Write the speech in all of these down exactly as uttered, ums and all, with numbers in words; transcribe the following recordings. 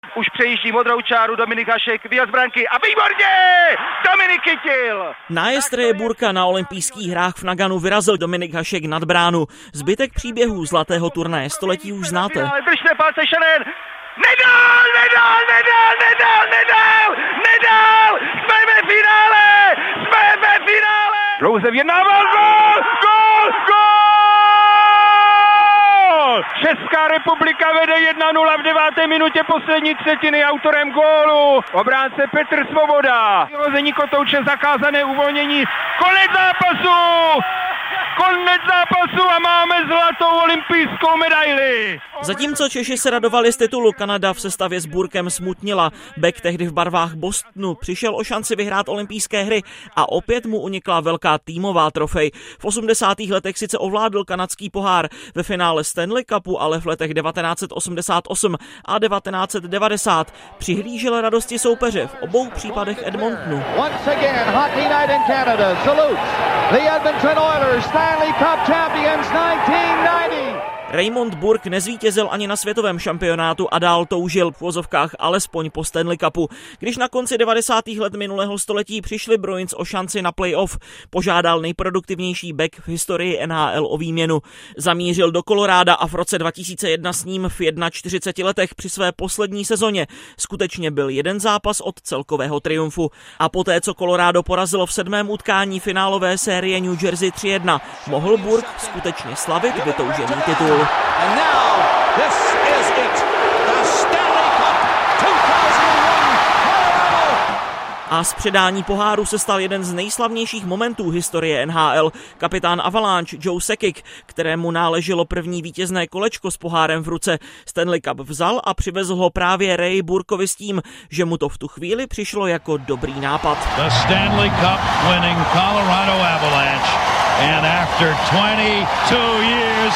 už přejíždí modrou čáru Dominik Hašek, výjezd branky a výborně! Dominik chytil! Nájezd Raye Burka na olympijských hrách v Naganu vyrazil Dominik Hašek nad bránu. Zbytek příběhů zlatého turnaje století už znáte. Držte palce, Shannon! Nedal, nedal, nedal, nedal, nedal, nedal! Jsme ve finále! Jsme ve finále! Dlouze vyjednával gól! Gól! Gól! Česká republika vede jedna nula v deváté minutě poslední třetiny, autorem gólu obránce Petr Svoboda. Vyrození kotouče, zakázané uvolnění, konec zápasu! Konec zápasu a máme zlatou olympijskou medaili. Zatímco Češi se radovali z titulu, Kanada v sestavě s Burkem smutnila. Beck tehdy v barvách Bostonu přišel o šanci vyhrát olympijské hry a opět mu unikla velká týmová trofej. V osmdesátých letech sice ovládl kanadský pohár, ve finále Stanley Cupu ale v letech devatenáct set osmdesát osm a devatenáct set devadesát přihlížel radosti soupeře, v obou případech Edmontonu. Once again, Hockey Night in Canada salutes the Edmonton Oilers, Stanley Cup champions nineteen ninety. Raymond Burke nezvítězil ani na světovém šampionátu a dál toužil v vozovkách alespoň po Stanley Cupu. Když na konci devadesátých let minulého století přišli Bruins o šanci na playoff, požádal nejproduktivnější back v historii N H L o výměnu. Zamířil do Coloráda a v roce dva tisíce jedna s ním v čtyřiceti jedna letech při své poslední sezóně skutečně byl jeden zápas od celkového triumfu. A poté, co Colorado porazilo v sedmém utkání finálové série New Jersey tři jedna, mohl Burke skutečně slavit vytoužený titul. And now this is it, the Stanley Cup two thousand one Colorado. A z předání poháru se stal jeden z nejslavnějších momentů historie N H L. Kapitán Avalanche Joe Sakic, kterému náleželo první vítězné kolečko s pohárem v ruce, Stanley Cup vzal a přivezl ho právě Raye Burkovi s tím, že mu to v tu chvíli přišlo jako dobrý nápad. The Stanley Cup winning Colorado Avalanche and after twenty-two years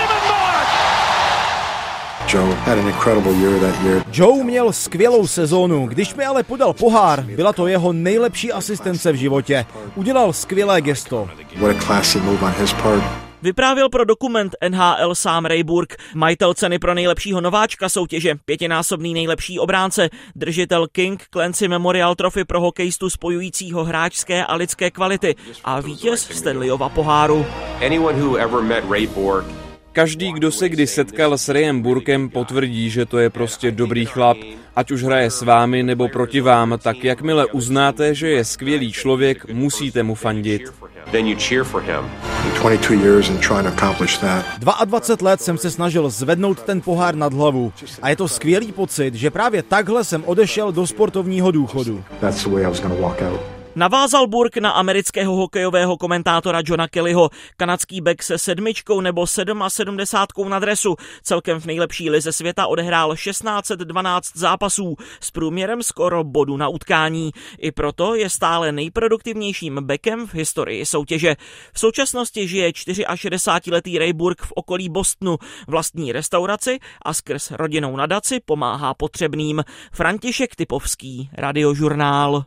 Joe had an incredible year that year. Joe měl skvělou sezónu, když mi ale podal pohár, byla to jeho nejlepší asistence v životě. Udělal skvělé gesto. What a classy move on his part. Vyprávěl pro dokument N H L sám Raye Burke, majitel ceny pro nejlepšího nováčka soutěže, pětinásobný nejlepší obránce, držitel King Clancy Memorial Trophy pro hokejistu spojujícího hráčské a lidské kvality a vítěz Stanleyova poháru. Anyone who ever met Raye Bourque. Každý, kdo se kdy setkal s Rayem Burkem, potvrdí, že to je prostě dobrý chlap. Ať už hraje s vámi nebo proti vám, tak jakmile uznáte, že je skvělý člověk, musíte mu fandit. dvacet dva let jsem se snažil zvednout ten pohár nad hlavu a je to skvělý pocit, že právě takhle jsem odešel do sportovního důchodu. Navázal Burke na amerického hokejového komentátora Johna Kellyho. Kanadský back se sedmičkou nebo sedmadvacátkou na dresu. Celkem v nejlepší lize světa odehrál šestnáct set dvanáct zápasů s průměrem skoro bodu na utkání. I proto je stále nejproduktivnějším backem v historii soutěže. V současnosti žije šedesátičtyřletý Raye Burke v okolí Bostonu, vlastní restauraci a skrz rodinnou nadaci pomáhá potřebným. František Typovský, Radiožurnál.